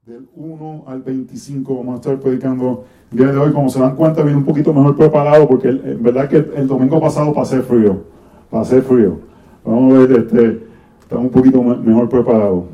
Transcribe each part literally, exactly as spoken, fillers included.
del uno al veinticinco. Vamos a estar predicando el día de hoy. Como se dan cuenta, viene un poquito mejor preparado porque el, en verdad que el, el domingo pasado pasé frío. Pasé frío. Vamos a ver, este, estamos un poquito me, mejor preparados.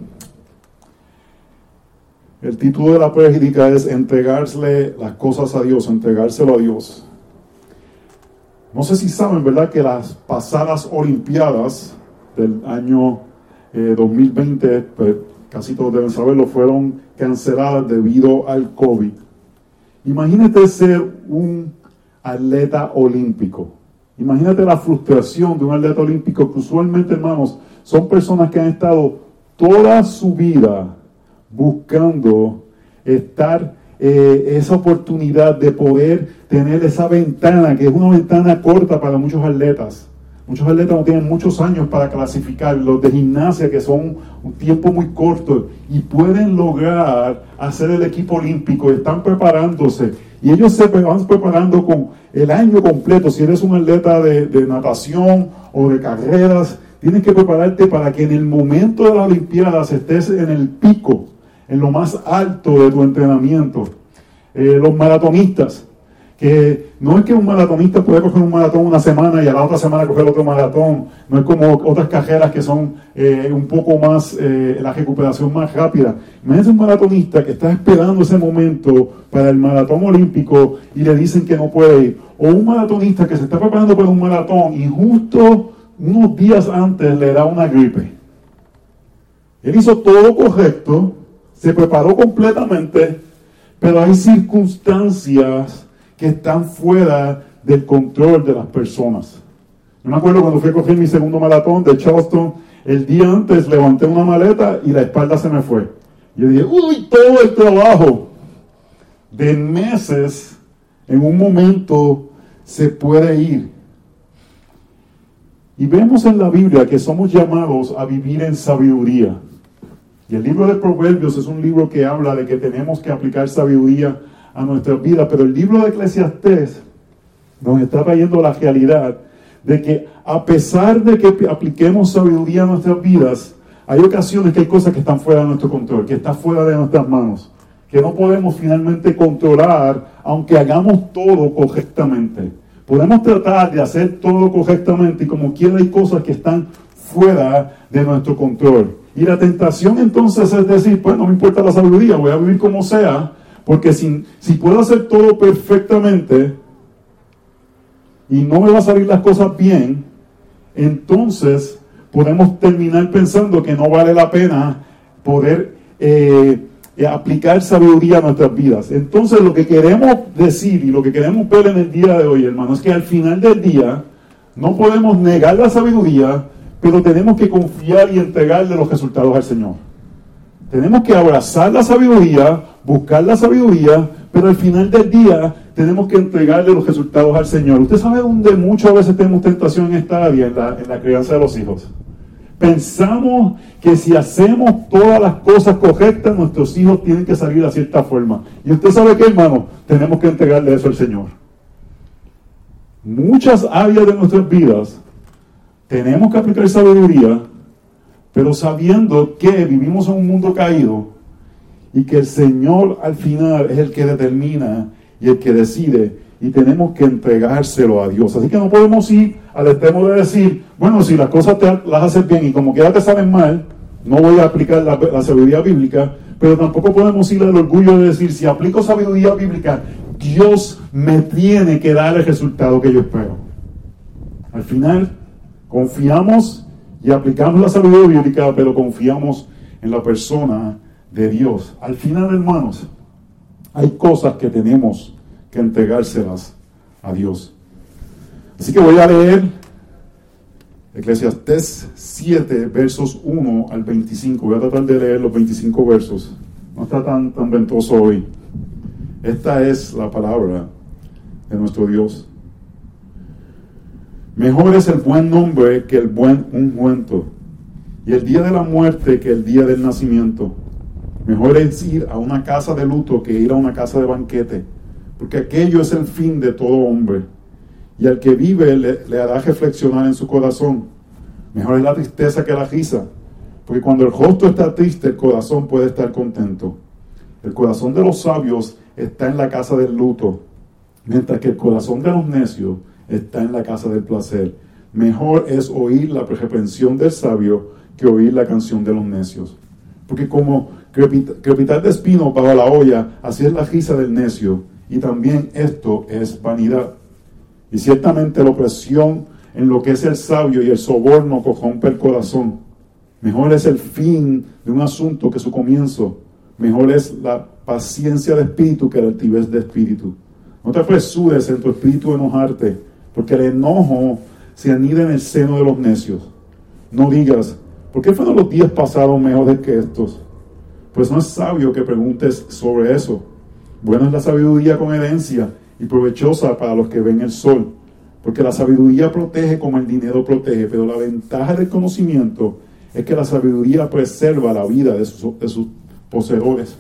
El título de la prédica es entregarle las cosas a Dios, entregárselo a Dios. No sé si saben, ¿verdad?, que las pasadas Olimpiadas del año eh, dos mil veinte, pues, casi todos deben saberlo, fueron canceladas debido al COVID. Imagínate ser un atleta olímpico. Imagínate la frustración de un atleta olímpico que usualmente, hermanos, son personas que han estado toda su vida buscando estar eh, esa oportunidad de poder tener esa ventana, que es una ventana corta para muchos atletas. Muchos atletas no tienen muchos años para clasificar, los de gimnasia que son un tiempo muy corto y pueden lograr hacer el equipo olímpico, están preparándose y ellos se van preparando con el año completo. Si eres un atleta de, de natación o de carreras, tienes que prepararte para que en el momento de las Olimpiadas estés en el pico, en lo más alto de tu entrenamiento. Eh, los maratonistas, que no es que un maratonista puede coger un maratón una semana y a la otra semana coger otro maratón, no es como otras carreras que son eh, un poco más, eh, la recuperación más rápida. Imagínense un maratonista que está esperando ese momento para el maratón olímpico y le dicen que no puede ir, o un maratonista que se está preparando para un maratón y justo unos días antes le da una gripe. Él hizo todo correcto, se preparó completamente, pero hay circunstancias que están fuera del control de las personas. Yo me acuerdo cuando fui a coger mi segundo maratón de Charleston, el día antes levanté una maleta y la espalda se me fue. Yo dije, uy, todo el trabajo de meses en un momento se puede ir. Y vemos en la Biblia que somos llamados a vivir en sabiduría. Y el libro de Proverbios es un libro que habla de que tenemos que aplicar sabiduría a nuestra vida, pero el libro de Eclesiastés nos está trayendo la realidad de que a pesar de que apliquemos sabiduría a nuestras vidas, hay ocasiones que hay cosas que están fuera de nuestro control, que están fuera de nuestras manos, que no podemos finalmente controlar, aunque hagamos todo correctamente. Podemos tratar de hacer todo correctamente y como quiera hay cosas que están fuera de nuestro control. Y la tentación entonces es decir, pues no me importa la sabiduría, voy a vivir como sea, porque si, si puedo hacer todo perfectamente y no me van a salir las cosas bien, entonces podemos terminar pensando que no vale la pena poder eh, eh, aplicar sabiduría a nuestras vidas. Entonces lo que queremos decir y lo que queremos ver en el día de hoy, hermano, es que al final del día no podemos negar la sabiduría, pero tenemos que confiar y entregarle los resultados al Señor. Tenemos que abrazar la sabiduría, buscar la sabiduría, pero al final del día tenemos que entregarle los resultados al Señor. Usted sabe dónde muchas veces tenemos tentación en esta área, en la, en la crianza de los hijos. Pensamos que si hacemos todas las cosas correctas, nuestros hijos tienen que salir de cierta forma. Y usted sabe qué, hermano, tenemos que entregarle eso al Señor. Muchas áreas de nuestras vidas tenemos que aplicar sabiduría, pero sabiendo que vivimos en un mundo caído y que el Señor al final es el que determina y el que decide y tenemos que entregárselo a Dios. Así que no podemos ir al extremo de decir, bueno, si las cosas te, las haces bien y como quiera te salen mal, no voy a aplicar la, la sabiduría bíblica, pero tampoco podemos ir al orgullo de decir, si aplico sabiduría bíblica, Dios me tiene que dar el resultado que yo espero. Al final, confiamos y aplicamos la sabiduría bíblica, pero confiamos en la persona de Dios. Al final, hermanos, hay cosas que tenemos que entregárselas a Dios. Así que voy a leer Eclesiastés siete, versos uno al veinticinco. Voy a tratar de leer los veinticinco versos. No está tan, tan ventoso hoy. Esta es la palabra de nuestro Dios. Mejor es el buen nombre que el buen ungüento, y el día de la muerte que el día del nacimiento. Mejor es ir a una casa de luto que ir a una casa de banquete, porque aquello es el fin de todo hombre, y al que vive le, le hará reflexionar en su corazón. Mejor es la tristeza que la risa, porque cuando el rostro está triste, el corazón puede estar contento. El corazón de los sabios está en la casa del luto, mientras que el corazón de los necios está en la casa del placer. Mejor es oír la reprensión del sabio que oír la canción de los necios. Porque como crepitar de espinos bajo la olla, así es la risa del necio, y también esto es vanidad. Y ciertamente la opresión enloquece al sabio y el soborno corrompe el corazón. Mejor es el fin de un asunto que su comienzo. Mejor es la paciencia de espíritu que la altivez de espíritu. No te apresures en tu espíritu a enojarte, porque el enojo se anida en el seno de los necios. No digas, ¿por qué fueron los días pasados mejores que estos? Pues no es sabio que preguntes sobre eso. Buena es la sabiduría con herencia y provechosa para los que ven el sol, porque la sabiduría protege como el dinero protege, pero la ventaja del conocimiento es que la sabiduría preserva la vida de sus, de sus poseedores.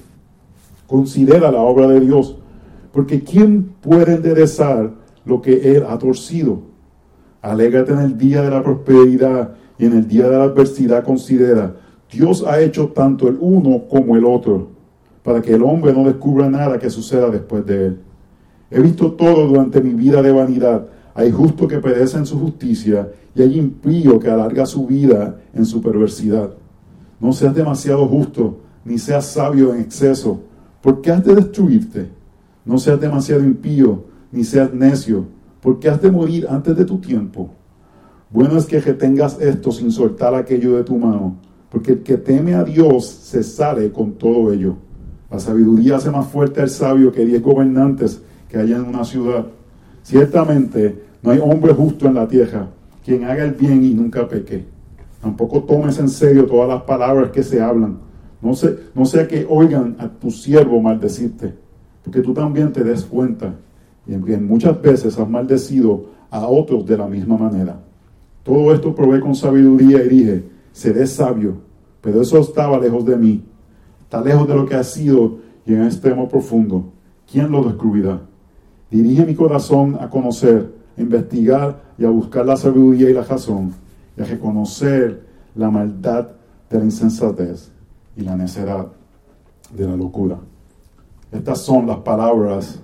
Considera la obra de Dios, porque ¿quién puede enderezar lo que Él ha torcido? Alégrate en el día de la prosperidad y en el día de la adversidad considera, Dios ha hecho tanto el uno como el otro, para que el hombre no descubra nada que suceda después de él. He visto todo durante mi vida de vanidad. Hay justo que perece en su justicia y hay impío que alarga su vida en su perversidad. No seas demasiado justo, ni seas sabio en exceso, porque has de destruirte. No seas demasiado impío, ni seas necio, porque has de morir antes de tu tiempo. Bueno es que retengas esto sin soltar aquello de tu mano, porque el que teme a Dios se sale con todo ello. La sabiduría hace más fuerte al sabio que diez gobernantes que haya en una ciudad. Ciertamente no hay hombre justo en la tierra, quien haga el bien y nunca peque. Tampoco tomes en serio todas las palabras que se hablan. No, se, no sea que oigan a tu siervo maldecirte, porque tú también te des cuenta, y en muchas veces has maldecido a otros de la misma manera. Todo esto probé con sabiduría y dije, seré sabio, pero eso estaba lejos de mí. Está lejos de lo que ha sido y en extremo profundo. ¿Quién lo descubrirá? Dirige mi corazón a conocer, a investigar y a buscar la sabiduría y la razón, y a reconocer la maldad de la insensatez y la necedad de la locura. Estas son las palabras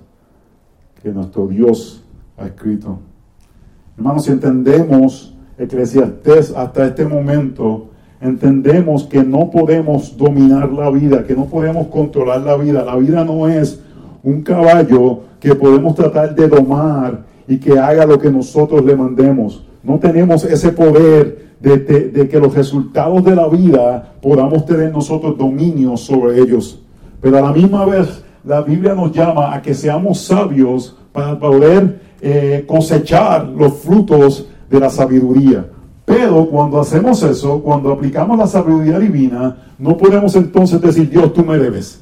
que nuestro Dios ha escrito. Hermanos, si entendemos Eclesiastés hasta este momento, entendemos que no podemos dominar la vida, que no podemos controlar la vida. La vida no es un caballo que podemos tratar de domar y que haga lo que nosotros le mandemos. No tenemos ese poder de, de, de que los resultados de la vida podamos tener nosotros dominio sobre ellos. Pero a la misma vez, la Biblia nos llama a que seamos sabios para poder eh, cosechar los frutos de la sabiduría. Pero cuando hacemos eso, cuando aplicamos la sabiduría divina, no podemos entonces decir, Dios, tú me debes.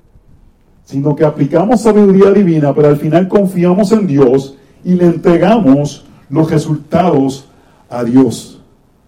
Sino que aplicamos sabiduría divina, pero al final confiamos en Dios y le entregamos los resultados a Dios.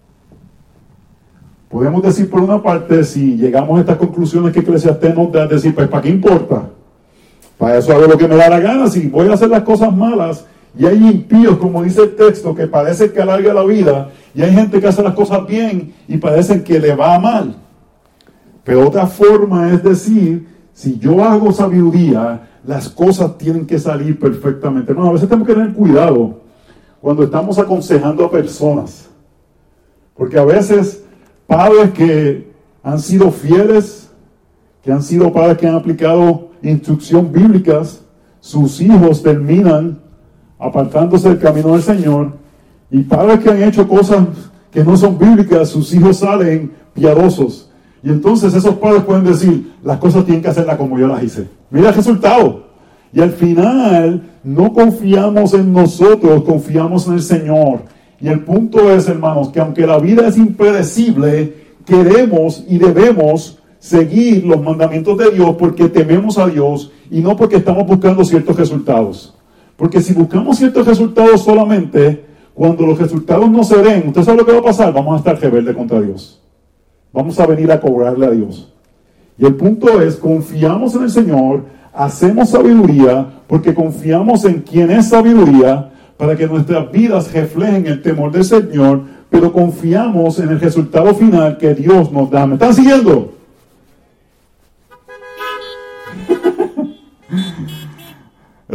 Podemos decir por una parte, si llegamos a estas conclusiones que Eclesiastés nos da, decir, pues ¿para qué importa? Para eso hago lo que me da la gana. Si voy a hacer las cosas malas, y hay impíos, como dice el texto, que parecen que alarga la vida, y hay gente que hace las cosas bien y parecen que le va mal. Pero otra forma es decir, si yo hago sabiduría, las cosas tienen que salir perfectamente. No, a veces tenemos que tener cuidado cuando estamos aconsejando a personas, porque a veces padres que han sido fieles, que han sido padres que han aplicado instrucción bíblicas, sus hijos terminan apartándose del camino del Señor, y padres que han hecho cosas que no son bíblicas, sus hijos salen piadosos. Y entonces esos padres pueden decir, las cosas tienen que hacerlas como yo las hice. Mira el resultado. Y al final no confiamos en nosotros, confiamos en el Señor. Y el punto es, hermanos, que aunque la vida es impredecible, queremos y debemos seguir los mandamientos de Dios porque tememos a Dios y no porque estamos buscando ciertos resultados. Porque si buscamos ciertos resultados solamente, cuando los resultados no se den, ¿usted sabe lo que va a pasar? Vamos a estar rebeldes contra Dios. Vamos a venir a cobrarle a Dios. Y el punto es, confiamos en el Señor, hacemos sabiduría, porque confiamos en quien es sabiduría, para que nuestras vidas reflejen el temor del Señor, pero confiamos en el resultado final que Dios nos da. ¿Me están siguiendo?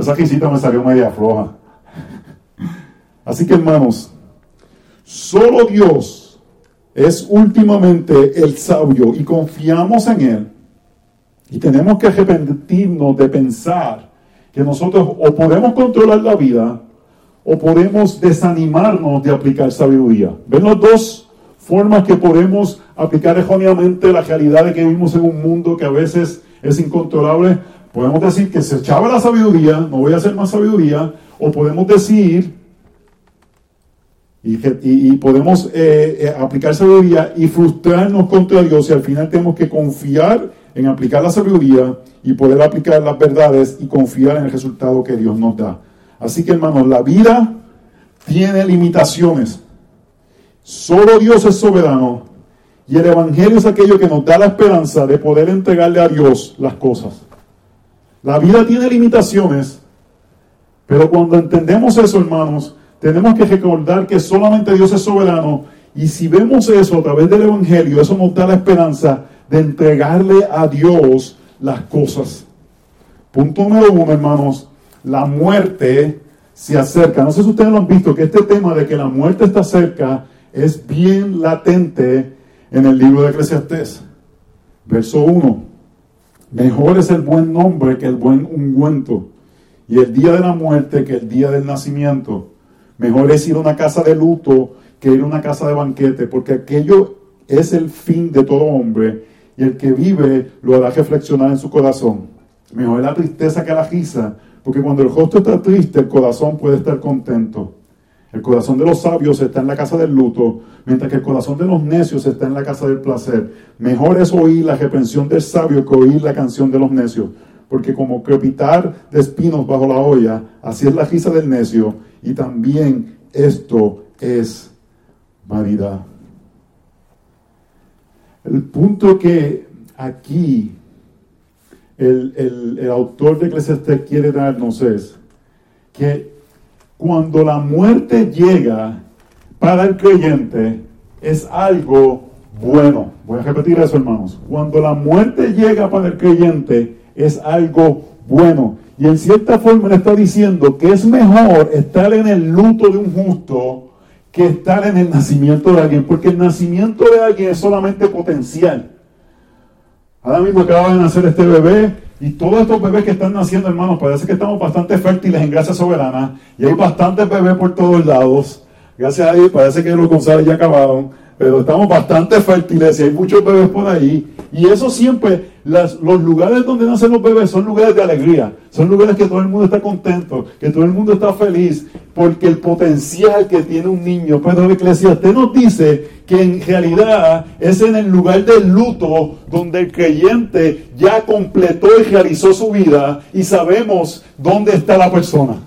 esa risita me salió media floja. Así que, hermanos, solo Dios es últimamente el sabio y confiamos en Él. Y tenemos que arrepentirnos de pensar que nosotros o podemos controlar la vida o podemos desanimarnos de aplicar sabiduría. ¿Ven las dos formas que podemos aplicar erróneamente la realidad de que vivimos en un mundo que a veces es incontrolable? Podemos decir que se echaba la sabiduría, no voy a hacer más sabiduría, o podemos decir, y, y, y podemos eh, eh, aplicar sabiduría y frustrarnos contra Dios, y al final tenemos que confiar en aplicar la sabiduría y poder aplicar las verdades y confiar en el resultado que Dios nos da. Así que, hermanos, la vida tiene limitaciones. Solo Dios es soberano y el Evangelio es aquello que nos da la esperanza de poder entregarle a Dios las cosas. La vida tiene limitaciones, pero cuando entendemos eso, hermanos, tenemos que recordar que solamente Dios es soberano, y si vemos eso a través del Evangelio, eso nos da la esperanza de entregarle a Dios las cosas. Punto número uno, hermanos, la muerte se acerca. No sé si ustedes lo han visto, que este tema de que la muerte está cerca es bien latente en el libro de Eclesiastés. Verso uno. Mejor es el buen nombre que el buen ungüento, y el día de la muerte que el día del nacimiento. Mejor es ir a una casa de luto que ir a una casa de banquete, porque aquello es el fin de todo hombre, y el que vive lo hará reflexionar en su corazón. Mejor es la tristeza que la risa, porque cuando el rostro está triste, el corazón puede estar contento. El corazón de los sabios está en la casa del luto, mientras que el corazón de los necios está en la casa del placer. Mejor es oír la reprensión del sabio que oír la canción de los necios, porque como crepitar de espinos bajo la olla, así es la risa del necio, y también esto es vanidad. El punto que aquí el, el, el autor de Eclesiastés quiere darnos es que cuando la muerte llega para el creyente es algo bueno. Voy a repetir eso, hermanos. Cuando la muerte llega para el creyente es algo bueno. Y en cierta forma le está diciendo que es mejor estar en el luto de un justo que estar en el nacimiento de alguien, porque el nacimiento de alguien es solamente potencial. Ahora mismo acaba de nacer este bebé, y todos estos bebés que están naciendo, hermanos, parece que estamos bastante fértiles en gracia soberana, y hay bastantes bebés por todos lados. Gracias a Dios, parece que los González ya acabaron, pero estamos bastante fértiles y hay muchos bebés por ahí. Y eso siempre, las, los lugares donde nacen los bebés son lugares de alegría, son lugares que todo el mundo está contento, que todo el mundo está feliz, porque el potencial que tiene un niño. Pero el Eclesiastés nos dice que en realidad es en el lugar del luto donde el creyente ya completó y realizó su vida y sabemos dónde está la persona.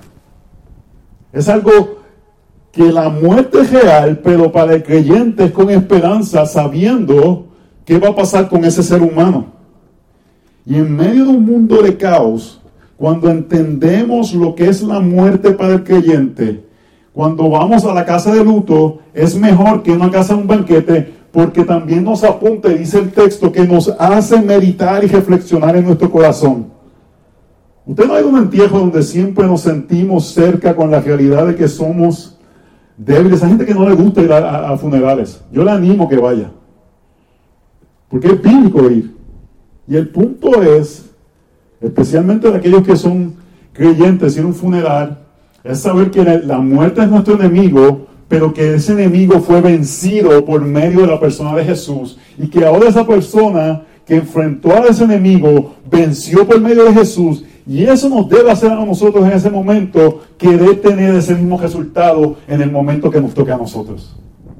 Es algo que la muerte es real, pero para el creyente es con esperanza, sabiendo qué va a pasar con ese ser humano. Y en medio de un mundo de caos, cuando entendemos lo que es la muerte para el creyente, cuando vamos a la casa de luto, es mejor que una casa de un banquete, porque también nos apunta, y dice el texto, que nos hace meditar y reflexionar en nuestro corazón. Usted no ha ido a un entierro donde siempre nos sentimos cerca con la realidad de que somos débiles. Hay gente que no le gusta ir a, a, a funerales. Yo le animo que vaya, porque es bíblico ir. Y el punto es, especialmente de aquellos que son creyentes, ir a un funeral, es saber que la muerte es nuestro enemigo, pero que ese enemigo fue vencido por medio de la persona de Jesús, y que ahora esa persona que enfrentó a ese enemigo venció por medio de Jesús. Y eso nos debe hacer a nosotros en ese momento querer tener ese mismo resultado en el momento que nos toque a nosotros.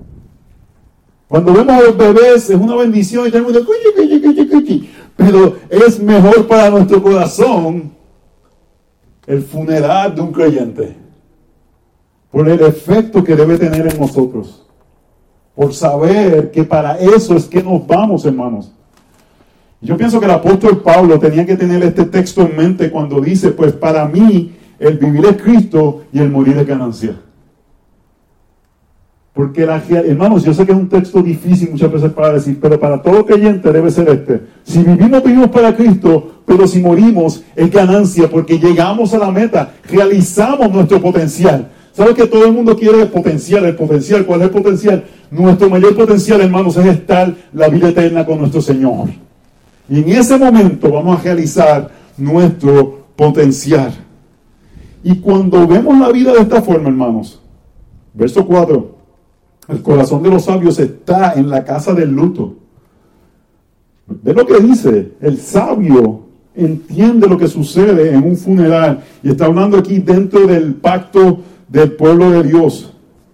Cuando vemos a los bebés es una bendición y tenemos que, pero es mejor para nuestro corazón el funeral de un creyente, por el efecto que debe tener en nosotros, por saber que para eso es que nos vamos, hermanos. Yo pienso que el apóstol Pablo tenía que tener este texto en mente cuando dice, pues para mí el vivir es Cristo y el morir es ganancia. Porque, la, hermanos, yo sé que es un texto difícil muchas veces para decir, pero para todo creyente debe ser este. Si vivimos, vivimos para Cristo, pero si morimos es ganancia, porque llegamos a la meta, realizamos nuestro potencial. ¿Sabes que todo el mundo quiere el potencial? El potencial, ¿cuál es el potencial? Nuestro mayor potencial, hermanos, es estar la vida eterna con nuestro Señor. Y en ese momento vamos a realizar nuestro potencial. Y cuando vemos la vida de esta forma, hermanos, verso cuatro, el corazón de los sabios está en la casa del luto. Ve lo que dice, el sabio entiende lo que sucede en un funeral, y está hablando aquí dentro del pacto del pueblo de Dios.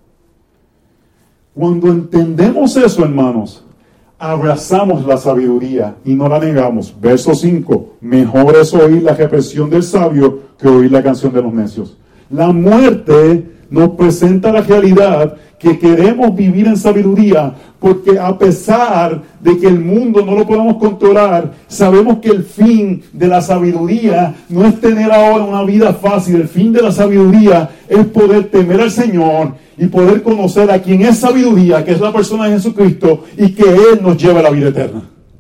Cuando entendemos eso, hermanos, abrazamos la sabiduría y no la negamos. Verso cinco, mejor es oír la reprensión del sabio que oír la canción de los necios. La muerte nos presenta la realidad que queremos vivir en sabiduría, porque a pesar de que el mundo no lo podemos controlar, sabemos que el fin de la sabiduría no es tener ahora una vida fácil. El fin de la sabiduría es poder temer al Señor y poder conocer a quien es sabiduría, que es la persona de Jesucristo, y que Él nos lleva a la vida eterna.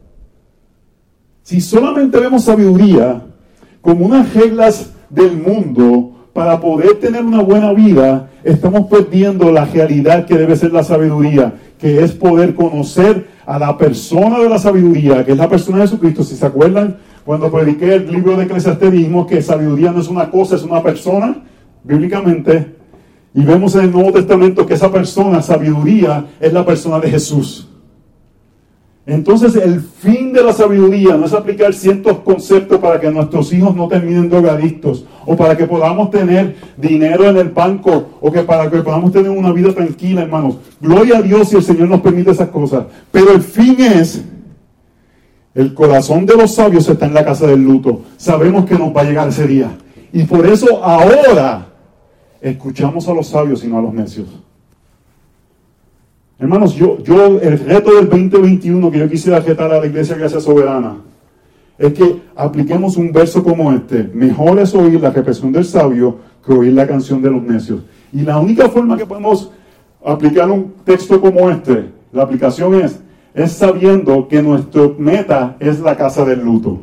Si solamente vemos sabiduría como unas reglas del mundo para poder tener una buena vida, estamos perdiendo la realidad que debe ser la sabiduría, que es poder conocer a la persona de la sabiduría, que es la persona de Jesucristo. Si se acuerdan, cuando prediqué el libro de Eclesiastés, dijimos que sabiduría no es una cosa, es una persona, bíblicamente. Y vemos en el Nuevo Testamento que esa persona, sabiduría, es la persona de Jesús. Entonces, el fin de la sabiduría no es aplicar ciertos conceptos para que nuestros hijos no terminen drogadictos, o para que podamos tener dinero en el banco, o que para que podamos tener una vida tranquila, hermanos. Gloria a Dios si el Señor nos permite esas cosas. Pero el fin es, el corazón de los sabios está en la casa del luto. Sabemos que nos va a llegar ese día. Y por eso ahora escuchamos a los sabios y no a los necios. Hermanos, yo, yo el reto del veinte veintiuno que yo quisiera retar a la Iglesia Gracia Soberana es que apliquemos un verso como este. Mejor es oír la reprensión del sabio que oír la canción de los necios. Y la única forma que podemos aplicar un texto como este, la aplicación es, es sabiendo que nuestra meta es la casa del luto.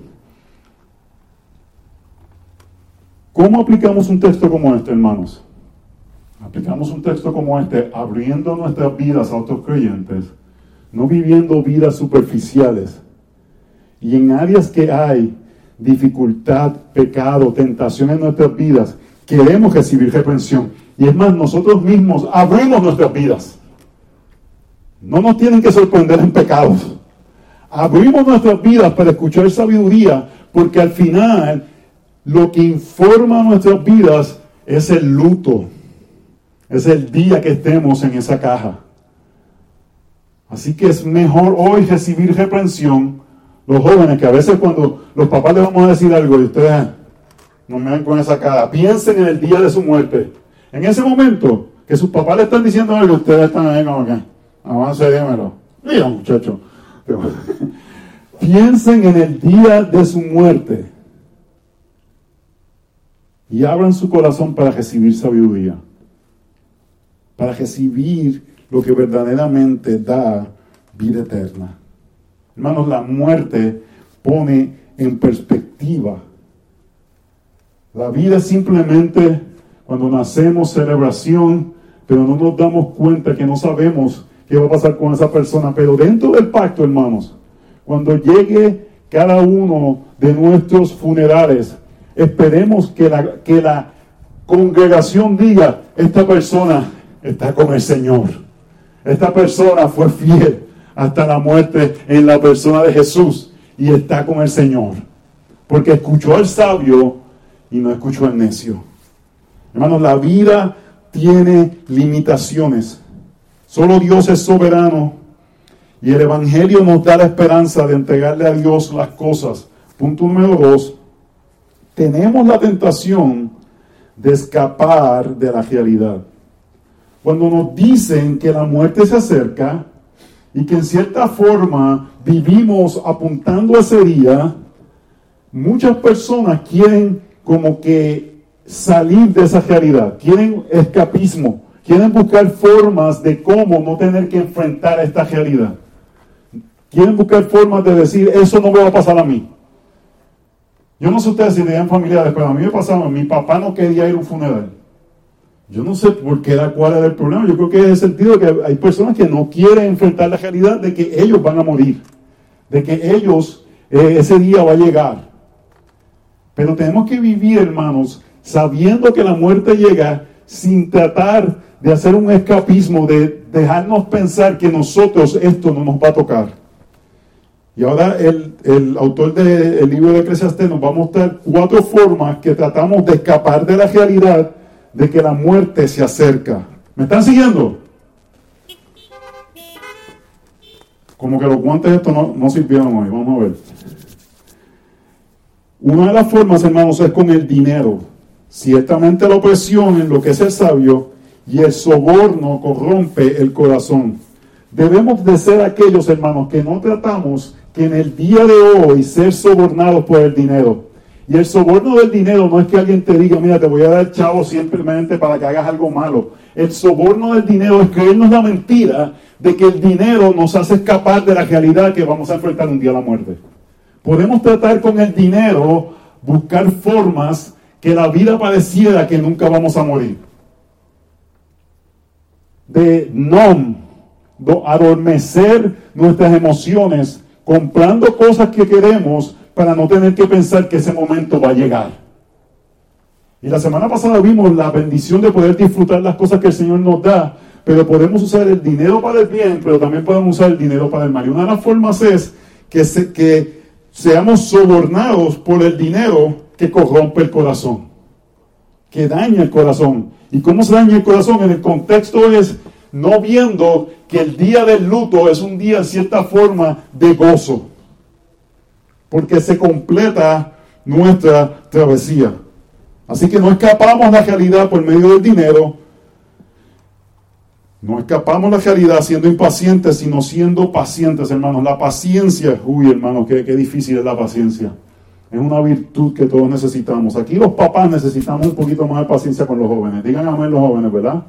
¿Cómo aplicamos un texto como este, hermanos? Aplicamos un texto como este, abriendo nuestras vidas a otros creyentes, no viviendo vidas superficiales. Y en áreas que hay dificultad, pecado, tentación en nuestras vidas, queremos recibir reprensión. Y es más, nosotros mismos abrimos nuestras vidas. No nos tienen que sorprender en pecados. Abrimos nuestras vidas para escuchar sabiduría, porque al final lo que informa nuestras vidas es el luto. Es el día que estemos en esa caja. Así que es mejor hoy recibir reprensión. Los jóvenes, que a veces cuando los papás les vamos a decir algo y ustedes no me ven con esa cara, piensen en el día de su muerte. En ese momento que sus papás le están diciendo algo, ustedes están ahí como que, avance, dímelo. Mira, muchacho. Piensen en el día de su muerte y abran su corazón para recibir sabiduría, para recibir lo que verdaderamente da vida eterna. Hermanos, la muerte pone en perspectiva. La vida es simplemente, cuando nacemos, celebración, pero no nos damos cuenta que no sabemos qué va a pasar con esa persona. Pero dentro del pacto, hermanos, cuando llegue cada uno de nuestros funerales, esperemos que la, que la congregación diga, esta persona está con el Señor. Esta persona fue fiel hasta la muerte en la persona de Jesús y está con el Señor. Porque escuchó al sabio y no escuchó al necio. Hermanos, la vida tiene limitaciones. Solo Dios es soberano y el Evangelio nos da la esperanza de entregarle a Dios las cosas. Punto número dos. Tenemos la tentación de escapar de la realidad. Cuando nos dicen que la muerte se acerca y que en cierta forma vivimos apuntando a ese día, muchas personas quieren como que salir de esa realidad, quieren escapismo, quieren buscar formas de cómo no tener que enfrentar esta realidad. Quieren buscar formas de decir, eso no me va a pasar a mí. Yo no sé ustedes si tenían familiares, pero a mí me pasaba, mi papá no quería ir a un funeral. Yo no sé por qué era, cuál era el problema. Yo creo que es el sentido de que hay personas que no quieren enfrentar la realidad de que ellos van a morir, de que ellos, eh, ese día va a llegar. Pero tenemos que vivir, hermanos, sabiendo que la muerte llega, sin tratar de hacer un escapismo, de dejarnos pensar que nosotros esto no nos va a tocar. Y ahora el, el autor del libro de Eclesiastés nos va a mostrar cuatro formas que tratamos de escapar de la realidad de que la muerte se acerca. ¿Me están siguiendo? Como que los guantes estos no, no sirvieron hoy, vamos a ver. Una de las formas, hermanos, es con el dinero. Ciertamente la opresión enloquece al sabio y el soborno corrompe el corazón. Debemos de ser aquellos, hermanos, que no tratamos que en el día de hoy ser sobornados por el dinero. Y el soborno del dinero no es que alguien te diga, mira, te voy a dar chavo simplemente para que hagas algo malo. El soborno del dinero es creernos la mentira de que el dinero nos hace escapar de la realidad que vamos a enfrentar un día a la muerte. Podemos tratar con el dinero, buscar formas que la vida pareciera que nunca vamos a morir. De no adormecer nuestras emociones comprando cosas que queremos para no tener que pensar que ese momento va a llegar. Y la semana pasada vimos la bendición de poder disfrutar las cosas que el Señor nos da, pero podemos usar el dinero para el bien, pero también podemos usar el dinero para el mal. Y una de las formas es que, se, que seamos sobornados por el dinero que corrompe el corazón, que daña el corazón. ¿Y cómo se daña el corazón? En el contexto es no viendo que el día del luto es un día en cierta forma de gozo, porque se completa nuestra travesía. Así que no escapamos la realidad por medio del dinero, no escapamos la realidad siendo impacientes, sino siendo pacientes, hermanos. La paciencia, uy, hermanos, qué, qué difícil es la paciencia. Es una virtud que todos necesitamos. Aquí los papás necesitamos un poquito más de paciencia con los jóvenes. Digan amén los jóvenes, ¿verdad?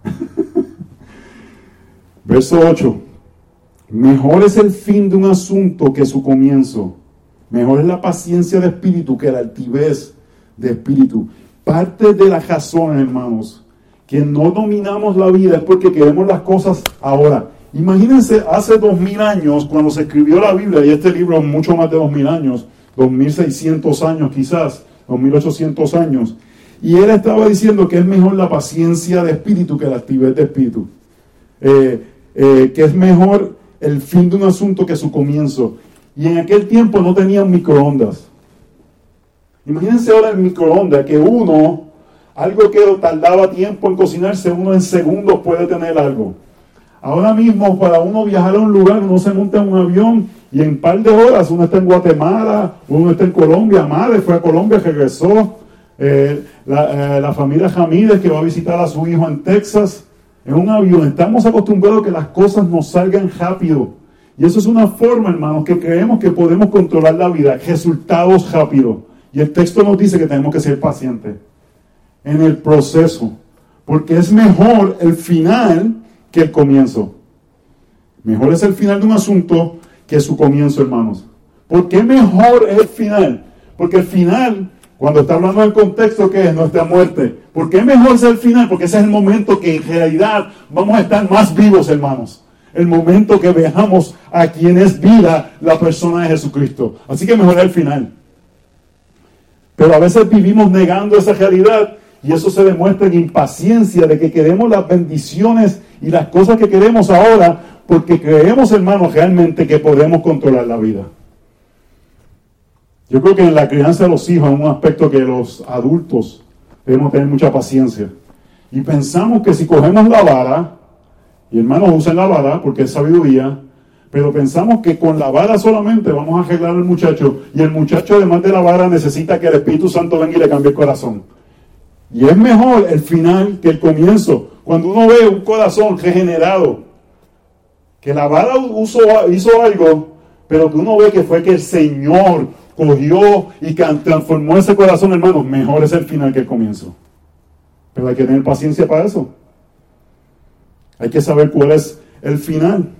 Verso ocho. Mejor es el fin de un asunto que su comienzo. Mejor es la paciencia de espíritu que la altivez de espíritu. Parte de la razón, hermanos, que no dominamos la vida es porque queremos las cosas ahora. Imagínense hace dos mil años, cuando se escribió la Biblia, y este libro mucho más de dos mil años, dos mil seiscientos años quizás, dos mil ochocientos años, y él estaba diciendo que es mejor la paciencia de espíritu que la altivez de espíritu. Eh, eh, que es mejor el fin de un asunto que su comienzo. Y en aquel tiempo no tenían microondas. Imagínense ahora el microondas, que uno, algo que tardaba tiempo en cocinarse, uno en segundos puede tener algo. Ahora mismo, para uno viajar a un lugar, uno se monta en un avión y en un par de horas uno está en Guatemala, uno está en Colombia. Madre fue a Colombia, regresó. Eh, la, eh, la familia Jamírez que va a visitar a su hijo en Texas, en un avión. Estamos acostumbrados a que las cosas nos salgan rápido. Y eso es una forma, hermanos, que creemos que podemos controlar la vida. Resultados rápidos. Y el texto nos dice que tenemos que ser pacientes en el proceso. Porque es mejor el final que el comienzo. Mejor es el final de un asunto que su comienzo, hermanos. ¿Por qué mejor es el final? Porque el final, cuando está hablando del contexto que es nuestra muerte, ¿por qué mejor es el final? Porque ese es el momento que en realidad vamos a estar más vivos, hermanos. El momento que veamos a quien es vida la persona de Jesucristo. Así que mejor es el final. Pero a veces vivimos negando esa realidad y eso se demuestra en impaciencia de que queremos las bendiciones y las cosas que queremos ahora porque creemos, hermanos, realmente que podemos controlar la vida. Yo creo que en la crianza de los hijos es un aspecto que los adultos debemos tener mucha paciencia. Y pensamos que si cogemos la vara, y hermanos usen la vara porque es sabiduría, pero pensamos que con la vara solamente vamos a arreglar al muchacho, y el muchacho además de la vara necesita que el Espíritu Santo venga y le cambie el corazón. Y es mejor el final que el comienzo. Cuando uno ve un corazón regenerado, que la vara usó, hizo algo, pero que uno ve que fue que el Señor cogió y transformó ese corazón, hermanos, mejor es el final que el comienzo. Pero hay que tener paciencia para eso. Hay que saber cuál es el final.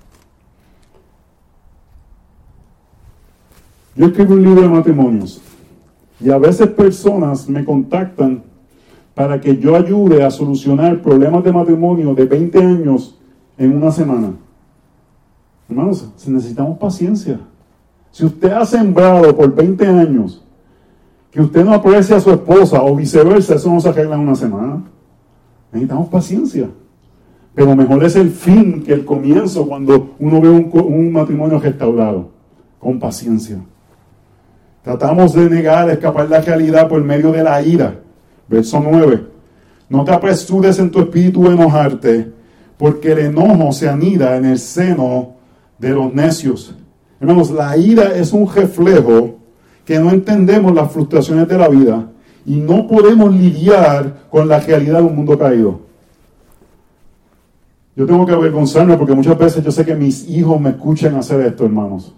Yo escribo un libro de matrimonios y a veces personas me contactan para que yo ayude a solucionar problemas de matrimonio de veinte años en una semana. Hermanos, necesitamos paciencia. Si usted ha sembrado por veinte años que usted no aprecia a su esposa o viceversa, eso no se arregla en una semana. Necesitamos paciencia. Pero mejor es el fin que el comienzo cuando uno ve un, un matrimonio restaurado. Con paciencia. Tratamos de negar, escapar de la realidad por medio de la ira. Verso nueve. No te apresures en tu espíritu a enojarte, porque el enojo se anida en el seno de los necios. Hermanos, la ira es un reflejo que no entendemos las frustraciones de la vida y no podemos lidiar con la realidad de un mundo caído. Yo tengo que avergonzarme porque muchas veces yo sé que mis hijos me escuchan hacer esto, hermanos.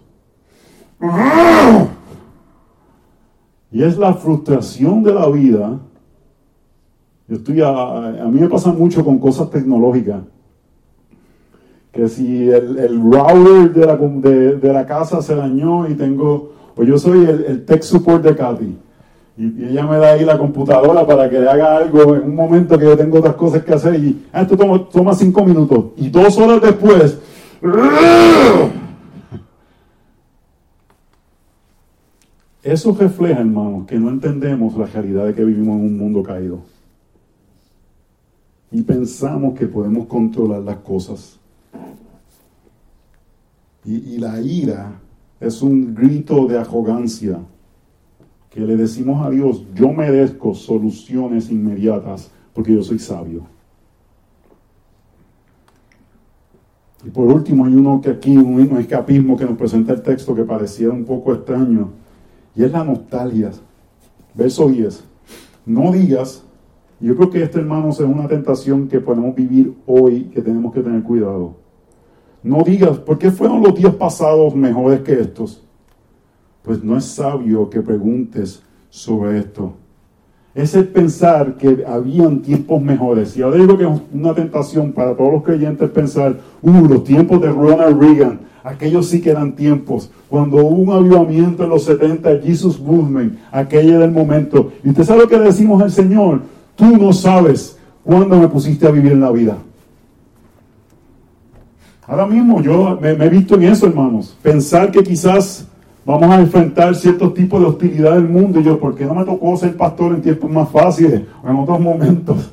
Y es la frustración de la vida. Yo estoy a, a mí me pasa mucho con cosas tecnológicas. Que si el, el router de la, de, de la casa se dañó y tengo, pues yo soy el, el tech support de Kathy. Y, y ella me da ahí la computadora para que le haga algo en un momento que yo tengo otras cosas que hacer. Y ah, esto toma, toma cinco minutos. Y dos horas después. Eso refleja, hermanos, que no entendemos la realidad de que vivimos en un mundo caído. Y pensamos que podemos controlar las cosas. Y, y la ira es un grito de arrogancia que le decimos a Dios: yo merezco soluciones inmediatas porque yo soy sabio. Y por último hay uno que aquí, un, un escapismo que nos presenta el texto que pareciera un poco extraño, y es la nostalgia. Verso diez. No digas, yo creo que este, hermanos, es una tentación que podemos vivir hoy, que tenemos que tener cuidado. No digas, ¿por qué fueron los días pasados mejores que estos? Pues no es sabio que preguntes sobre esto. Es el pensar que habían tiempos mejores. Y ahora digo que es una tentación para todos los creyentes pensar, uh, los tiempos de Ronald Reagan, aquellos sí que eran tiempos. Cuando hubo un avivamiento en los setenta, Jesus Movement, aquella era el momento. Y usted sabe lo que le decimos al Señor: tú no sabes cuándo me pusiste a vivir en la vida. Ahora mismo yo me, me he visto en eso, hermanos. Pensar que quizás vamos a enfrentar ciertos tipos de hostilidad del mundo. Y yo, ¿por qué no me tocó ser pastor en tiempos más fáciles o en otros momentos?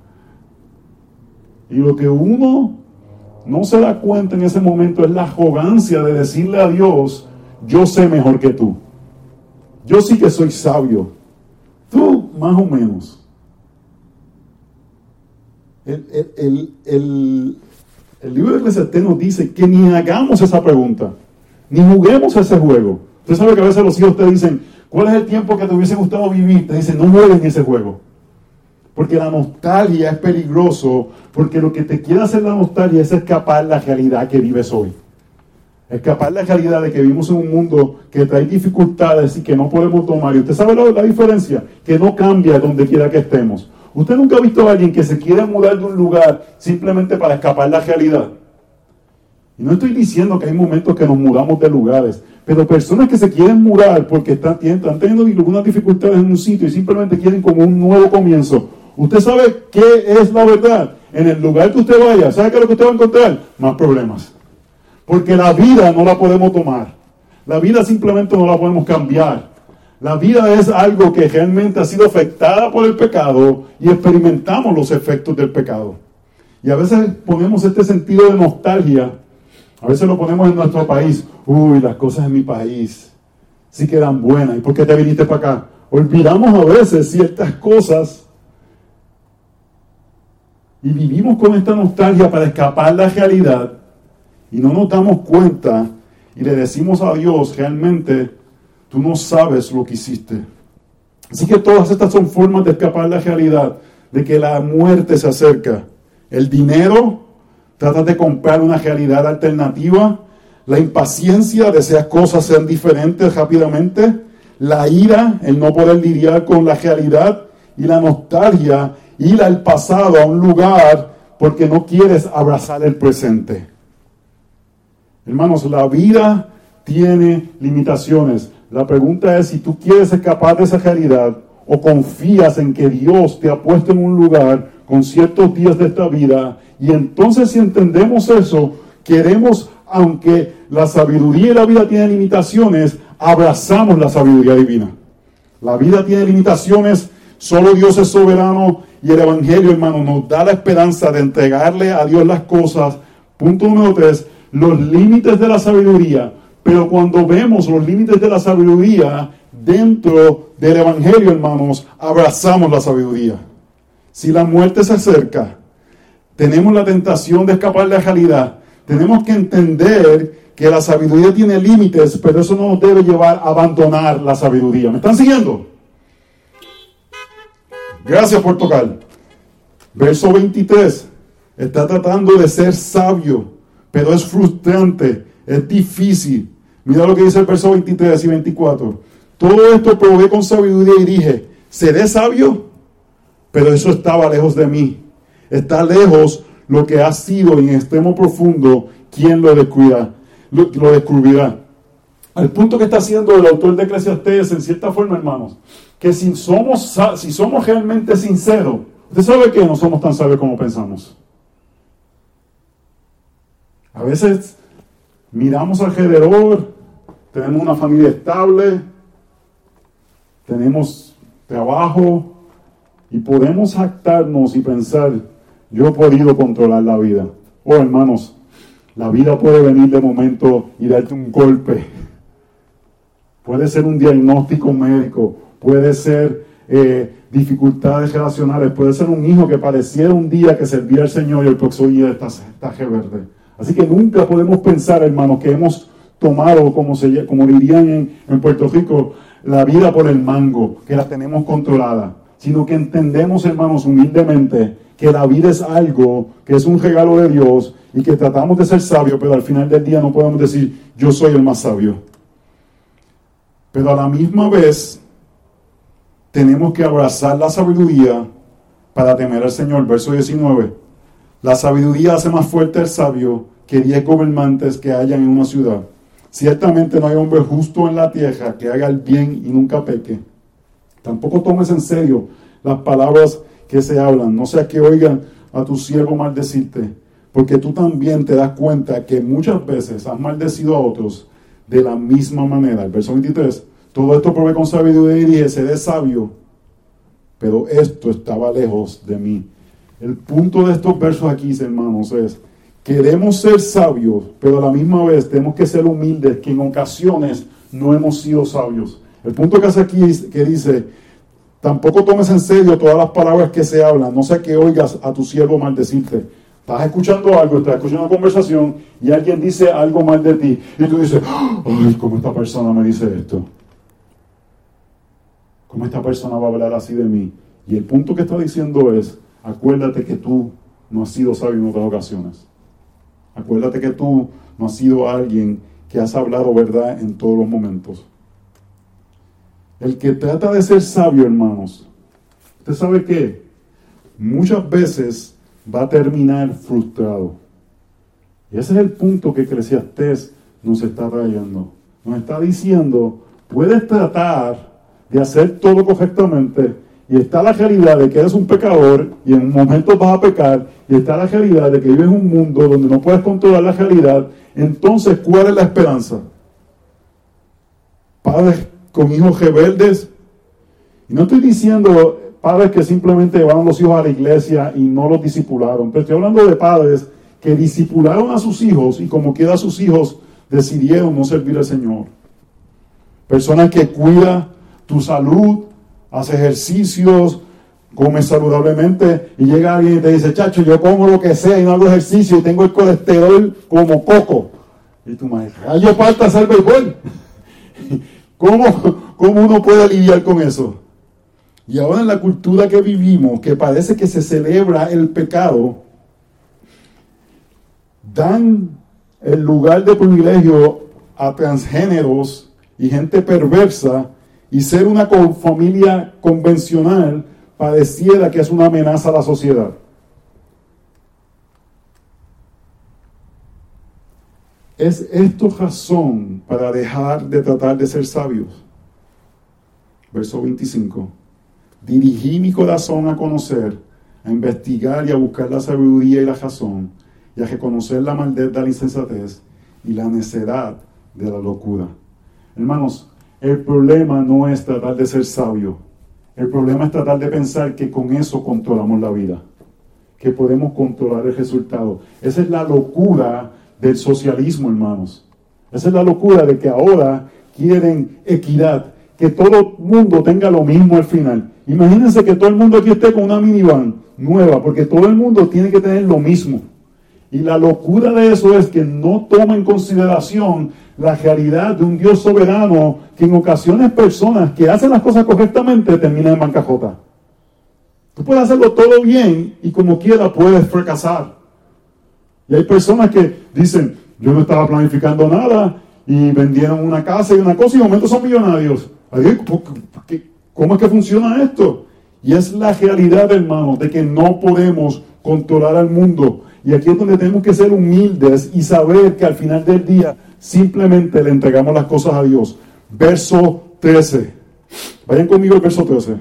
Y lo que uno no se da cuenta en ese momento es la arrogancia de decirle a Dios: yo sé mejor que tú. Yo sí que soy sabio. Tú, más o menos. El, el, el, el, el libro de Eclesiastés nos dice que ni hagamos esa pregunta, ni juguemos ese juego. Usted sabe que a veces los hijos te dicen: ¿cuál es el tiempo que te hubiese gustado vivir? Te dicen: no juegues en ese juego. Porque la nostalgia es peligroso, porque lo que te quiere hacer la nostalgia es escapar de la realidad que vives hoy. Escapar de la realidad de que vivimos en un mundo que trae dificultades y que no podemos tomar. Y usted sabe la, la diferencia, que no cambia donde quiera que estemos. Usted nunca ha visto a alguien que se quiere mudar de un lugar simplemente para escapar de la realidad. Y no estoy diciendo que hay momentos que nos mudamos de lugares, pero personas que se quieren mudar porque están, están teniendo algunas dificultades en un sitio y simplemente quieren como un nuevo comienzo. Usted sabe qué es la verdad. En el lugar que usted vaya, ¿sabe qué es lo que usted va a encontrar? Más problemas. Porque la vida no la podemos tomar. La vida simplemente no la podemos cambiar. La vida es algo que realmente ha sido afectada por el pecado y experimentamos los efectos del pecado. Y a veces ponemos este sentido de nostalgia. A veces lo ponemos en nuestro país. Uy, las cosas en mi país sí que eran buenas. ¿Y por qué te viniste para acá? Olvidamos a veces ciertas cosas y vivimos con esta nostalgia para escapar de la realidad y no nos damos cuenta y le decimos a Dios: realmente tú no sabes lo que hiciste. Así que todas estas son formas de escapar de la realidad, de que la muerte se acerca. El dinero, tratas de comprar una realidad alternativa. La impaciencia, deseas cosas sean diferentes rápidamente. La ira, el no poder lidiar con la realidad. Y la nostalgia, ir al pasado, a un lugar porque no quieres abrazar el presente. Hermanos, la vida tiene limitaciones. La pregunta es si tú quieres escapar de esa realidad o confías en que Dios te ha puesto en un lugar con ciertos días de esta vida. Y entonces, si entendemos eso, queremos, aunque la sabiduría y la vida tienen limitaciones, abrazamos la sabiduría divina. La vida tiene limitaciones, solo Dios es soberano y el Evangelio, hermano, nos da la esperanza de entregarle a Dios las cosas. Punto número tres, los límites de la sabiduría. Pero cuando vemos los límites de la sabiduría dentro del Evangelio, hermanos, abrazamos la sabiduría. Si la muerte se acerca, tenemos la tentación de escapar de la realidad. Tenemos que entender que la sabiduría tiene límites, pero eso no nos debe llevar a abandonar la sabiduría. ¿Me están siguiendo? Gracias por tocar. Verso veintitrés. Está tratando de ser sabio, pero es frustrante, es difícil. Mira lo que dice el verso veintitrés y veinticuatro. Todo esto probé con sabiduría y dije, ¿seré sabio? Pero eso estaba lejos de mí. Está lejos lo que ha sido en extremo profundo. ¿Quién lo descubrirá? Lo, lo descubrirá. Al punto que está haciendo el autor de Eclesiastés, en cierta forma, hermanos, que si somos, si somos realmente sinceros, usted sabe que no somos tan sabios como pensamos. A veces miramos alrededor, tenemos una familia estable, tenemos trabajo y podemos jactarnos y pensar, yo he podido controlar la vida. Oh, hermanos, la vida puede venir de momento y darte un golpe. Puede ser un diagnóstico médico, puede ser eh, dificultades relacionales, puede ser un hijo que pareciera un día que servía al Señor y el próximo día está, está verde. Así que nunca podemos pensar, hermanos, que hemos tomado, como, se, como dirían en, en Puerto Rico, la vida por el mango, que la tenemos controlada, sino que entendemos, hermanos, humildemente, que la vida es algo, que es un regalo de Dios y que tratamos de ser sabios, pero al final del día no podemos decir, yo soy el más sabio. Pero a la misma vez, tenemos que abrazar la sabiduría para temer al Señor. Verso diecinueve. La sabiduría hace más fuerte al sabio que diez gobernantes que hayan en una ciudad. Ciertamente no hay hombre justo en la tierra que haga el bien y nunca peque. Tampoco tomes en serio las palabras que se hablan. No sea que oigan a tu siervo maldecirte, porque tú también te das cuenta que muchas veces has maldecido a otros de la misma manera. El verso veintitrés. Todo esto probé con sabiduría y dije, seré sabio, pero esto estaba lejos de mí. El punto de estos versos aquí, hermanos, es queremos ser sabios, pero a la misma vez tenemos que ser humildes, que en ocasiones no hemos sido sabios. El punto que hace aquí es que dice, tampoco tomes en serio todas las palabras que se hablan, no sea que oigas a tu siervo maldecirte. Estás escuchando algo, estás escuchando una conversación y alguien dice algo mal de ti y tú dices, ay, ¿cómo esta persona me dice esto? ¿Cómo esta persona va a hablar así de mí? Y el punto que está diciendo es, acuérdate que tú no has sido sabio en otras ocasiones. Acuérdate que tú no has sido alguien que has hablado verdad en todos los momentos. El que trata de ser sabio, hermanos, ¿usted sabe qué? Muchas veces va a terminar frustrado. Y ese es el punto que Eclesiastés nos está trayendo. Nos está diciendo, puedes tratar de hacer todo correctamente, y está la realidad de que eres un pecador y en momentos vas a pecar, y está la realidad de que vives en un mundo donde no puedes controlar la realidad. Entonces, ¿cuál es la esperanza? Padres con hijos rebeldes, y no estoy diciendo padres que simplemente llevaron los hijos a la iglesia y no los discipularon, pero estoy hablando de padres que discipularon a sus hijos y como quiera sus hijos decidieron no servir al Señor. Personas que cuidan tu salud, hace ejercicios, comes saludablemente y llega alguien y te dice, chacho, yo como lo que sea y no hago ejercicio y tengo el colesterol como coco. Y tu madre, rayo falta hacer béisbol. ¿Cómo, ¿Cómo uno puede lidiar con eso? Y ahora en la cultura que vivimos, que parece que se celebra el pecado, dan el lugar de privilegio a transgéneros y gente perversa, y ser una familia convencional pareciera que es una amenaza a la sociedad. ¿Es esto razón para dejar de tratar de ser sabios? Verso veinticinco. Dirigí mi corazón a conocer, a investigar y a buscar la sabiduría y la razón, y a reconocer la maldad de la insensatez y la necedad de la locura. Hermanos, el problema no es tratar de ser sabio. El problema es tratar de pensar que con eso controlamos la vida, que podemos controlar el resultado. Esa es la locura del socialismo, hermanos. Esa es la locura de que ahora quieren equidad, que todo el mundo tenga lo mismo al final. Imagínense que todo el mundo aquí esté con una minivan nueva, porque todo el mundo tiene que tener lo mismo. Y la locura de eso es que no toma en consideración la realidad de un Dios soberano, que en ocasiones personas que hacen las cosas correctamente terminan en bancarrota. Tú puedes hacerlo todo bien y como quiera puedes fracasar. Y hay personas que dicen, yo no estaba planificando nada y vendieron una casa y una cosa y de momento son millonarios. ¿Cómo es que funciona esto? Y es la realidad, hermanos, de que no podemos controlar al mundo. Y aquí es donde tenemos que ser humildes y saber que al final del día simplemente le entregamos las cosas a Dios. Verso trece. Vayan conmigo al verso trece.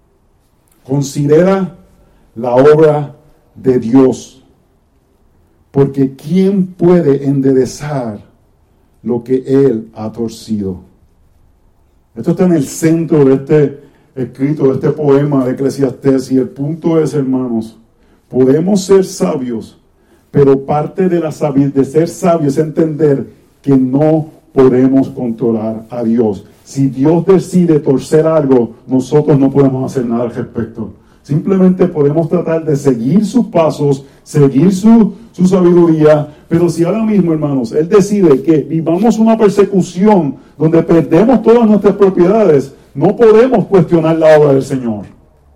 Considera la obra de Dios, porque ¿quién puede enderezar lo que Él ha torcido? Esto está en el centro de este escrito, de este poema de Eclesiastés, y el punto es, hermanos, podemos ser sabios, pero parte de, la sabi- de ser sabios es entender que no podemos controlar a Dios. Si Dios decide torcer algo, nosotros no podemos hacer nada al respecto. Simplemente podemos tratar de seguir sus pasos, seguir su, su sabiduría, pero si ahora mismo, hermanos, Él decide que vivamos una persecución donde perdemos todas nuestras propiedades, no podemos cuestionar la obra del Señor.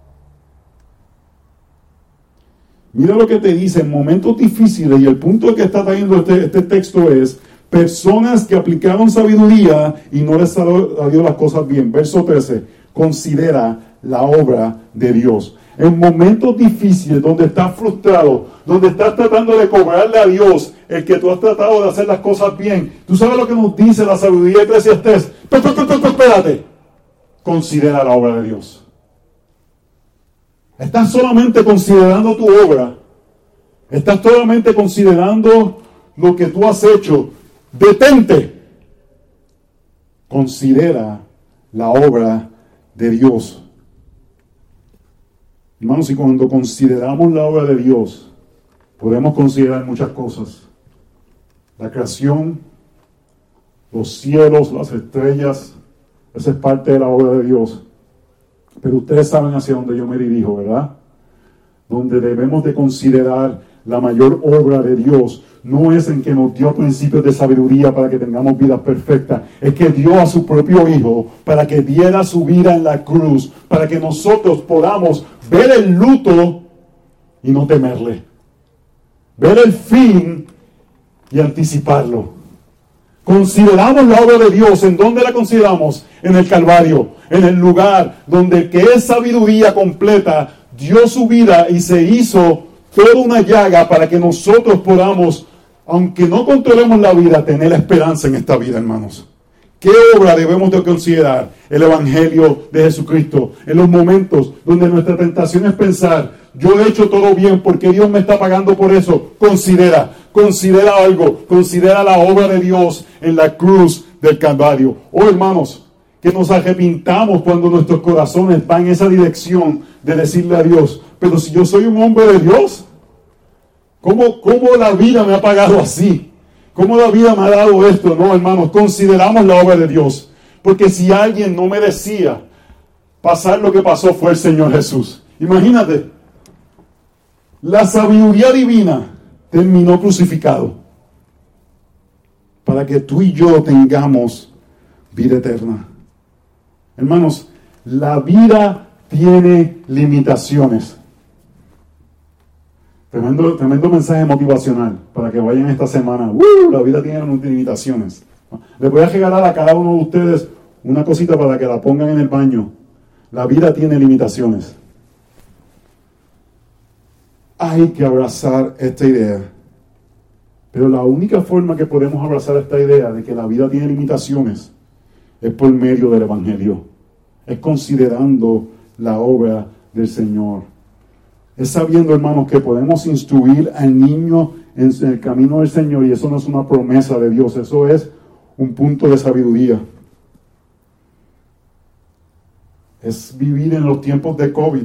Mira lo que te dice en momentos difíciles, y el punto que está trayendo este, este texto es personas que aplicaron sabiduría y no les salió las cosas bien. Verso trece, considera la obra de Dios. En momentos difíciles, donde estás frustrado, donde estás tratando de cobrarle a Dios el que tú has tratado de hacer las cosas bien, tú sabes lo que nos dice la sabiduría de Eclesiastés. Espérate, considera la obra de Dios. Estás solamente considerando tu obra, estás solamente considerando lo que tú has hecho. Detente. Considera la obra de Dios. Hermanos, y cuando consideramos la obra de Dios, podemos considerar muchas cosas. La creación, los cielos, las estrellas, esa es parte de la obra de Dios. Pero ustedes saben hacia dónde yo me dirijo, ¿verdad? Donde debemos de considerar la mayor obra de Dios. No es en que nos dio principios de sabiduría para que tengamos vidas perfectas. Es que dio a su propio Hijo para que diera su vida en la cruz, para que nosotros podamos ver el luto y no temerle. Ver el fin y anticiparlo. Consideramos la obra de Dios. ¿En dónde la consideramos? En el Calvario, en el lugar donde el que es sabiduría completa dio su vida y se hizo toda una llaga para que nosotros podamos, aunque no controlemos la vida, tener la esperanza en esta vida, hermanos. ¿Qué obra debemos de considerar? El Evangelio de Jesucristo. En los momentos donde nuestra tentación es pensar, yo he hecho todo bien porque Dios me está pagando por eso. Considera, considera algo, considera la obra de Dios en la cruz del Calvario. Oh, hermanos, que nos arrepintamos cuando nuestros corazones van en esa dirección de decirle a Dios, pero si yo soy un hombre de Dios, ¿cómo, cómo la vida me ha pagado así? ¿Cómo la vida me ha dado esto? No, hermanos, consideramos la obra de Dios. Porque si alguien no merecía pasar lo que pasó, fue el Señor Jesús. Imagínate, la sabiduría divina terminó crucificado para que tú y yo tengamos vida eterna. Hermanos, la vida tiene limitaciones. Tremendo, tremendo mensaje motivacional para que vayan esta semana. ¡Uh! La vida tiene limitaciones. Les voy a regalar a cada uno de ustedes una cosita para que la pongan en el baño. La vida tiene limitaciones. Hay que abrazar esta idea Pero la única forma que podemos abrazar esta idea de que la vida tiene limitaciones es por medio del Evangelio. Es considerando la obra del Señor. Es sabiendo, hermanos, que podemos instruir al niño en el camino del Señor, y eso no es una promesa de Dios, eso es un punto de sabiduría. Es vivir en los tiempos de COVID.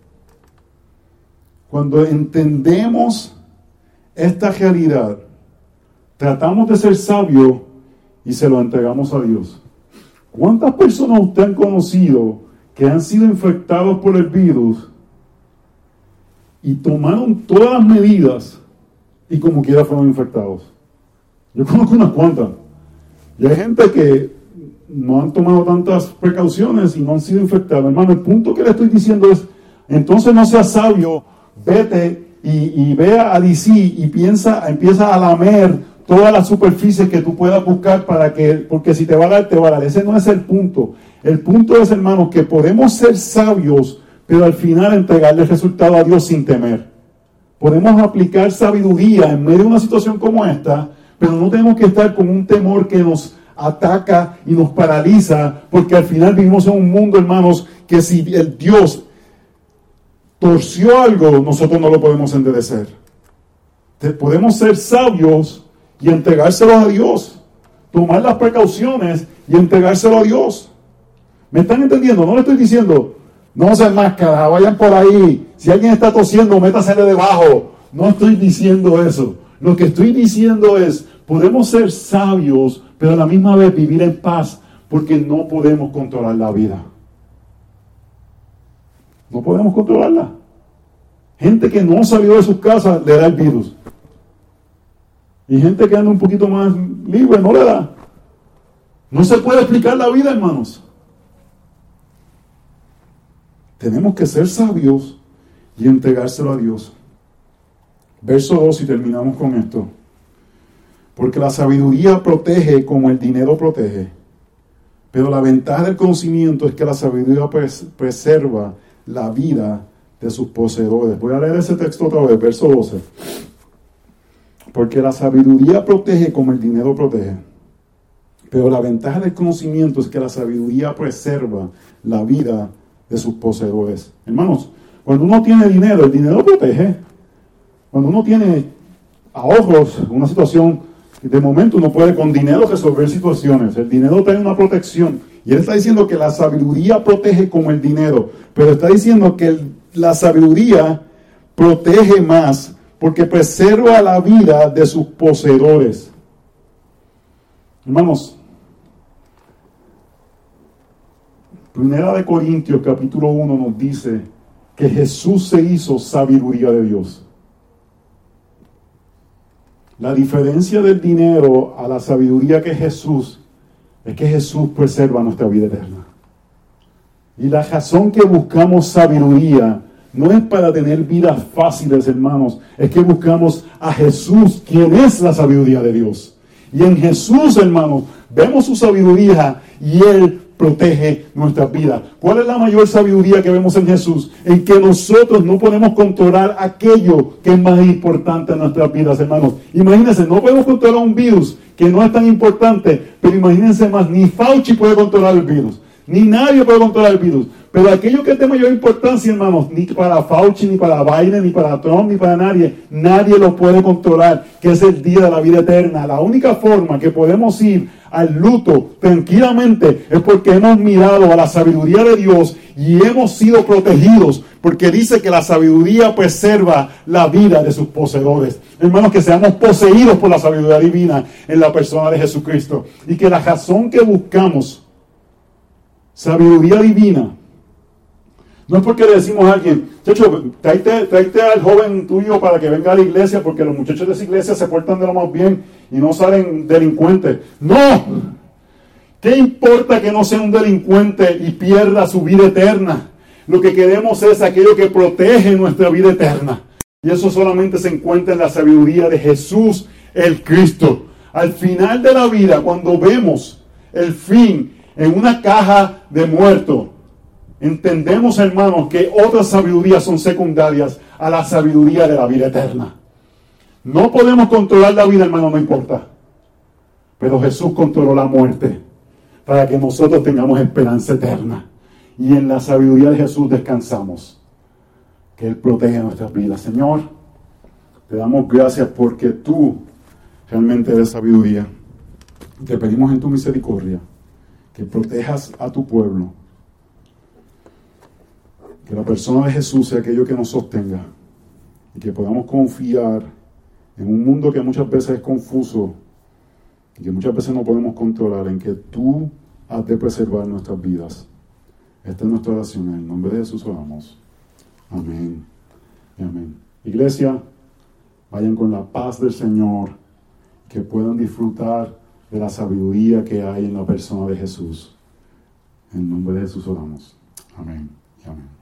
Cuando entendemos esta realidad, tratamos de ser sabios y se lo entregamos a Dios. ¿Cuántas personas usted han conocido que han sido infectados por el virus y tomaron todas las medidas y como quiera fueron infectados? Yo conozco unas cuantas. Y hay gente que no han tomado tantas precauciones y no han sido infectados. Hermano, el punto que le estoy diciendo es, entonces no seas sabio, vete y, y ve a D C y piensa, empieza a lamer todas las superficies que tú puedas buscar para que, porque si te va a dar, te va a dar. Ese no es el punto. El punto es, hermanos, que podemos ser sabios, pero al final entregarle el resultado a Dios sin temer. Podemos aplicar sabiduría en medio de una situación como esta, pero no tenemos que estar con un temor que nos ataca y nos paraliza, porque al final vivimos en un mundo, hermanos, que si el Dios torció algo, nosotros no lo podemos enderecer. Podemos ser sabios y entregárselos a Dios, tomar las precauciones y entregárselo a Dios. ¿Me están entendiendo? No le estoy diciendo, no se máscara, vayan por ahí, si alguien está tosiendo, métasele debajo. No estoy diciendo eso. Lo que estoy diciendo es, podemos ser sabios, pero a la misma vez vivir en paz, porque no podemos controlar la vida. No podemos controlarla. Gente que no salió de sus casas le da el virus. Y gente que anda un poquito más libre no le da. No se puede explicar la vida, hermanos. Tenemos que ser sabios y entregárselo a Dios. Verso dos, y terminamos con esto. Porque la sabiduría protege como el dinero protege. Pero la ventaja del conocimiento es que la sabiduría pres- preserva la vida de sus poseedores. Voy a leer ese texto otra vez, verso doce. Porque la sabiduría protege como el dinero protege. Pero la ventaja del conocimiento es que la sabiduría preserva la vida de sus poseedores. Hermanos, cuando uno tiene dinero, el dinero protege. Cuando uno tiene ahorros, una situación, de momento uno puede con dinero resolver situaciones. El dinero tiene una protección. Y él está diciendo que la sabiduría protege como el dinero. Pero está diciendo que el, la sabiduría protege más porque preserva la vida de sus poseedores. Hermanos, Primera de Corintios capítulo uno nos dice que Jesús se hizo sabiduría de Dios. La diferencia del dinero a la sabiduría que es Jesús es que Jesús preserva nuestra vida eterna. Y la razón que buscamos sabiduría no es para tener vidas fáciles, hermanos. Es que buscamos a Jesús, quien es la sabiduría de Dios. Y en Jesús, hermanos, vemos su sabiduría y Él protege nuestras vidas. ¿Cuál es la mayor sabiduría que vemos en Jesús? En que nosotros no podemos controlar aquello que es más importante en nuestras vidas, hermanos. Imagínense, no podemos controlar un virus que no es tan importante, pero imagínense más, ni Fauci puede controlar el virus, ni nadie puede controlar el virus. Pero aquello que es de mayor importancia, hermanos, ni para Fauci, ni para Biden, ni para Trump, ni para nadie, nadie lo puede controlar, que es el día de la vida eterna. La única forma que podemos ir al luto tranquilamente es porque hemos mirado a la sabiduría de Dios y hemos sido protegidos, porque dice que la sabiduría preserva la vida de sus poseedores. Hermanos, que seamos poseídos por la sabiduría divina en la persona de Jesucristo, y que la razón que buscamos sabiduría divina no es porque le decimos a alguien, chacho, tráete, tráete al joven tuyo para que venga a la iglesia, porque los muchachos de esa iglesia se portan de lo más bien y no salen delincuentes. ¡No! ¿Qué importa que no sea un delincuente y pierda su vida eterna? Lo que queremos es aquello que protege nuestra vida eterna. Y eso solamente se encuentra en la sabiduría de Jesús, el Cristo. Al final de la vida, cuando vemos el fin en una caja de muertos, entendemos, hermanos, que otras sabidurías son secundarias a la sabiduría de la vida eterna. No podemos controlar la vida, hermano, no importa. Pero Jesús controló la muerte para que nosotros tengamos esperanza eterna. Y en la sabiduría de Jesús descansamos. Que Él protege nuestras vidas. Señor, te damos gracias porque tú realmente eres sabiduría. Te pedimos en tu misericordia que protejas a tu pueblo. Que la persona de Jesús sea aquello que nos sostenga. Y que podamos confiar en un mundo que muchas veces es confuso y que muchas veces no podemos controlar, en que tú has de preservar nuestras vidas. Esta es nuestra oración. En el nombre de Jesús oramos. Amén. Y amén. Iglesia, vayan con la paz del Señor, que puedan disfrutar de la sabiduría que hay en la persona de Jesús. En el nombre de Jesús oramos. Amén y amén.